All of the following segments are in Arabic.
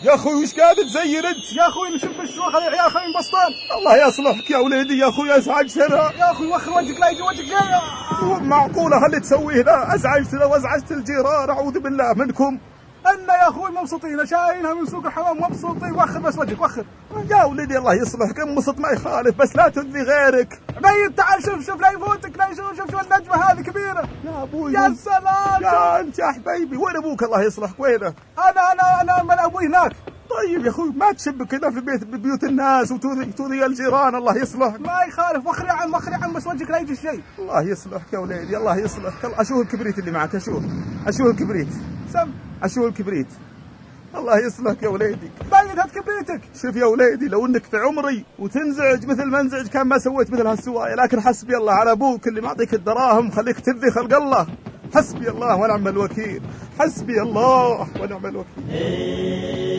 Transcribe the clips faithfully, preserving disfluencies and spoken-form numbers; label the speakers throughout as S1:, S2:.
S1: يا اخوي وش قاعد تزين انت؟
S2: يا اخوي نشوف الشوخ يا اخوي بسطان.
S1: الله يصلحك يا وليدي يا اخوي ازعجتنا.
S2: يا اخوي وخر وجهك لا يجي وجهك لا.
S1: معقوله هاللي تسويه لا؟ ازعجتنا وازعجت الجيران اعوذ بالله منكم.
S2: أنا يا أخوي مبسوطين شايلينها من سوق الحمام مبسوطين. وخر بس وجهك وخر
S1: يا ولدي الله يصلحك انبسط ما يخالف بس لا تؤذي غيرك.
S2: عبيد تعال شوف شوف لا يفوتك لا يشوف شوف شوف النجمة هذه كبيرة
S1: يا أبوي.
S2: يا سلام
S1: يا أنت يا حبيبي وين أبوك الله يصلحك وينه؟
S2: أنا أنا أنا من أبوي هناك.
S1: طيب يا أخوي ما تشب كذا في بيت ببيوت الناس وتؤذي تؤذي الجيران الله يصلحك.
S2: ما يخالف وخر يا عم وخر يا عم بس وجهك لا يجي شيء.
S1: الله يصلحك يا وليدي الله يصلحك. أشوف الكبريت اللي معك أشوف أشوف الكبريت.
S2: سم
S1: أشوف الكبريت. الله يصلحك يا وليدي.
S2: باين هات كبريتك.
S1: شوف يا وليدي لو انك في عمري وتنزعج مثل ما انزعج كان ما سويت مثل هالسوايه، لكن حسبي الله على ابوك اللي معطيك الدراهم خليك تذي خلق الله. حسبي الله ونعم الوكيل. حسبي الله ونعم الوكيل.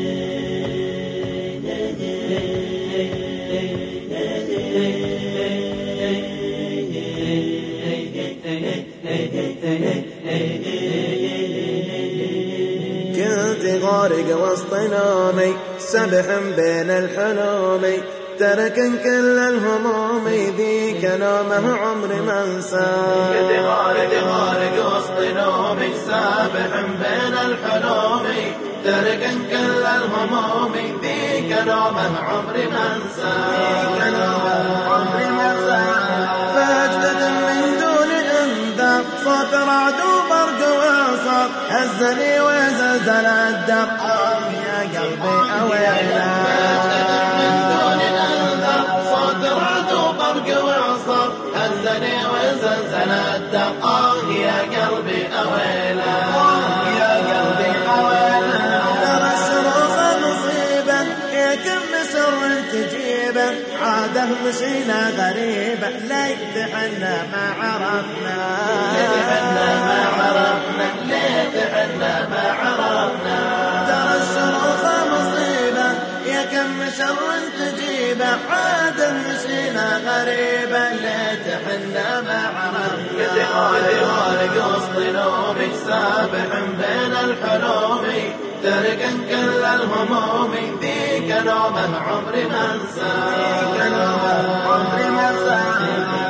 S3: كنت غارق وسط نومي سبح بين الحلوم تركا كل الهموم ذيك نومه عمري ما انساه.
S4: كنت غارق غارق وسط نومي سابح بين الحلوم تركا كل الهموم ذيك نومه عمري ما انساه.
S3: عمري ما انساه. فاجدد من دون انذار صوت رعد وبرق وصار هزني وزلزل الدر. آه يا قلبي أويلا
S4: من دون انذار صوت رعد وبرق وصار هزني وزلزل الدر. آه يا قلبي أويلا
S3: يا قلبي أويلا. ترى الشروق مصيبة يا كم سر تجيبه عاده مشينا غريبة ليتحنا ما عرفنا
S4: ليتحنا ما عرفنا ليتحنا ما عرفنا.
S3: ترى الشروق مصيبة يا كم شر تجيبه عاده مشينا غريبة ليتحنا ما عرفنا.
S4: كنت غارق وسط نومي سابح بين الحلوم تركا كل الهموم ذيك نومه عمري ما انساه.
S3: عمري ما انساه.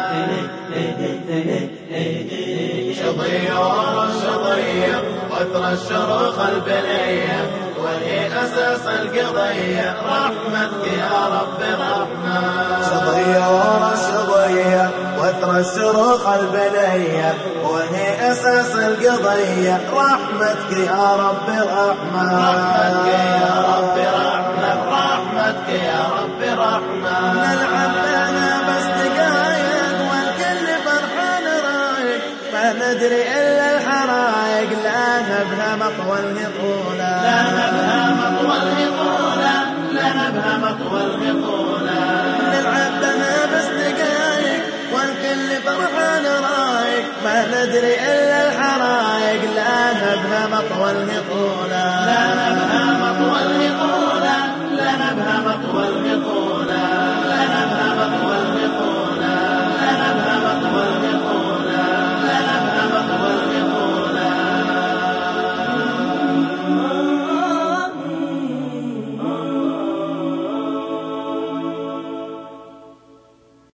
S4: شظية ورا الشظية وثر الشروخ البنية وهي أساس القضية رحمتك يا رب رحمة.
S3: شظية ورا الشظية وثر الشروخ البنية وهي أساس القضية رحمتك يا رب رحمة.
S4: رحمتك يا رب رحمة رحمتك يا رب رحمة.
S3: نلعب لنا بس دقايق والكل فرحان رايق ما ندري إلا الحرايق لا نبها مطوى الهطولة
S4: لا نبها مطوى الهطولة لا نبها مطوى الهطولة.
S3: نلعب لنا بس دقايق والكل فرحان رايق ما ندري إلا الحرايق لا نبها مطوى الهطولة.